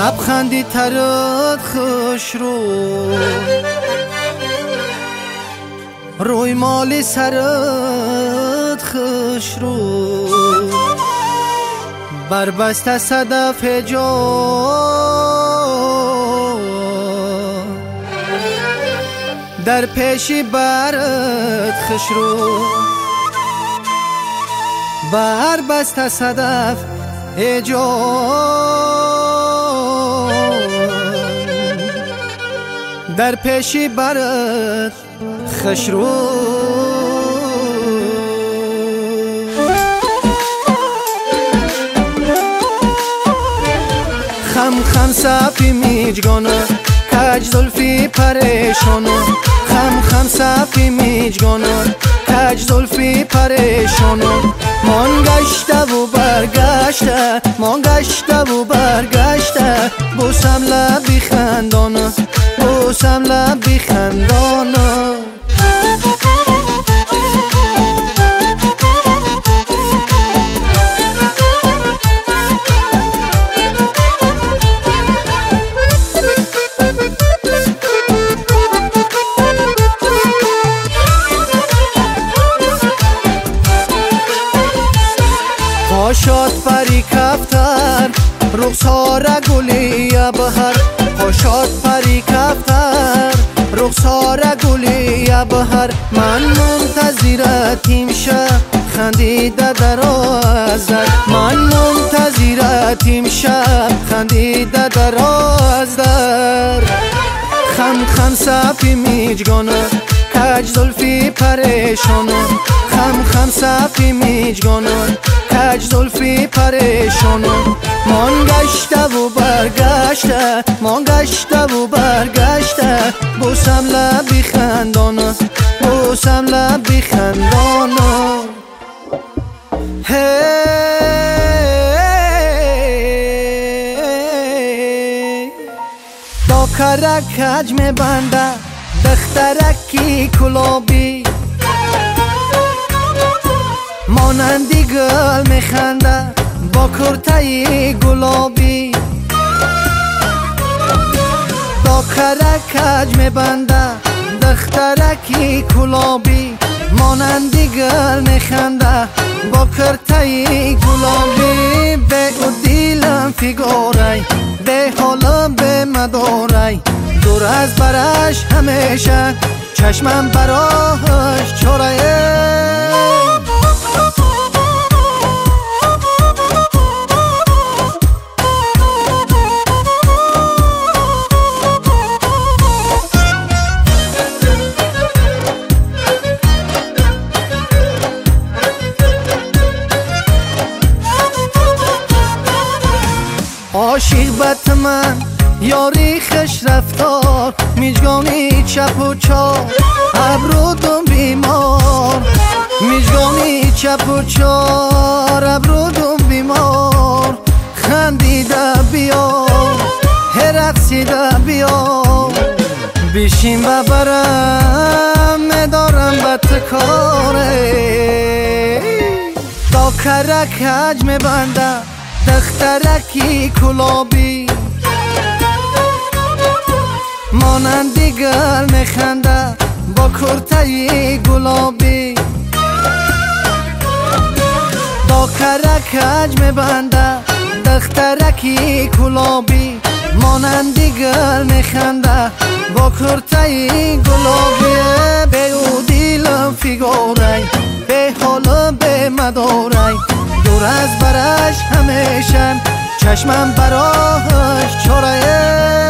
لبخندی ترت خوش روی مالی سرت خوش بربسته صدف جان در پیشی برت خوش بربسته صدف جان در پیشی برت خوش خم صفی میجگانه کج زلفی پریشانه خم صفی میجگانه کج زلفی پریشانه من گشته و برگشته من گشته و برگشته بوسم لبی خندانه بوسم لبی خندانه پاشاد پری کفتر رخسار گلی بهر پاشاد پری کفتر رخسار گلی بهر من منتظرتیم شب خندیده در آزد من منتظرتیم شب خندیده در آزد خم صفی میجگانه کج زلفی پریشانه خم صفی میجگانه کج زلفی پریشانه من گشته و برگشته من گشته و برگشته بوسم لبی خندانه بوسم لبی خندانه داکره کج میبنده دخترکی کلابی مانندی گل میخنده با کرتای گلابی داکره کج میبنده دخترکی کلابی مانندی گل میخنده با کرتای گلابی به او دیلم فیگارای به حالم به مدارای دور از برش همیشه چشمم براش چرایه عاشق بت من یاری خش رفتار میجگانی چپ و چار ابرودم بیمار میجگانی چپ و چار ابرودم بیمار خندیده بیار رقصیده بیار بیشین و برم میدارم بد کاره داکره کج میبنده دخترکی کلابی مانندی گل میخنده با کرتای گلابی داکره کج میبنده دخترکی کلابی مانندی گل میخنده با کرتای گلابی به او دیلم فیگارای به حالم به مدارای دور از برش همیشه چشمم براش چرایه